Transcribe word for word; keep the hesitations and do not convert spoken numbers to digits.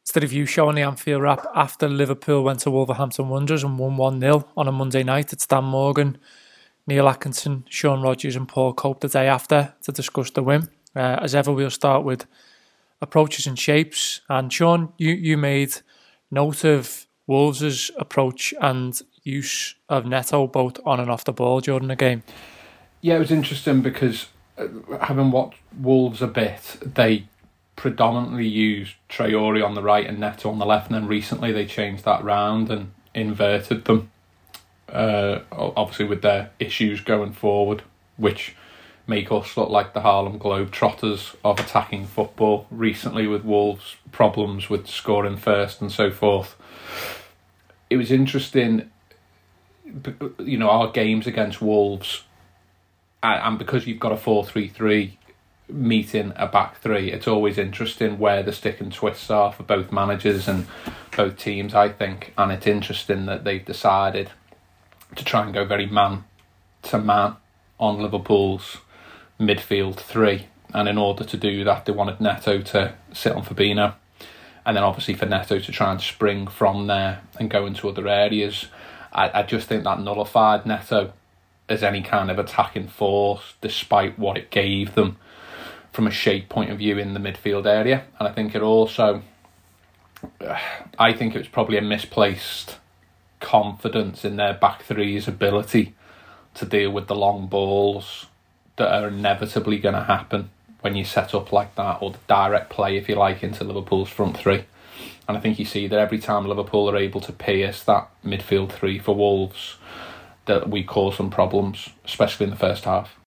It's the review show on the Anfield Wrap after Liverpool went to Wolverhampton Wanderers and won one nil on a Monday night. It's Dan Morgan, Neil Atkinson, Sean Rogers and Paul Cope the day after to discuss the win. Uh, as ever, we'll start with approaches and shapes. And Sean, you, you made note of Wolves' approach and use of Neto both on and off the ball during the game. Yeah, it was interesting because uh, having watched Wolves a bit, they predominantly used Traore on the right and Neto on the left, and then recently they changed that round and inverted them. Uh, obviously with their issues going forward, which make us look like the Harlem Globetrotters of attacking football recently, with Wolves' problems with scoring first and so forth. It was interesting, you know, our games against Wolves, and because you've got a four three three meeting a back three, it's always interesting where the stick and twists are for both managers and both teams, I think. And it's interesting that they've decided to try and go very man to man on Liverpool's midfield three, and in order to do that they wanted Neto to sit on Fabinho, and then obviously for Neto to try and spring from there and go into other areas. I, I just think that nullified Neto as any kind of attacking force, despite what it gave them from a shape point of view in the midfield area. And I think it also, I think it was probably a misplaced confidence in their back three's ability to deal with the long balls that are inevitably going to happen when you set up like that, or the direct play, if you like, into Liverpool's front three. And I think you see that every time Liverpool are able to pierce that midfield three for Wolves, that we cause some problems, especially in the first half.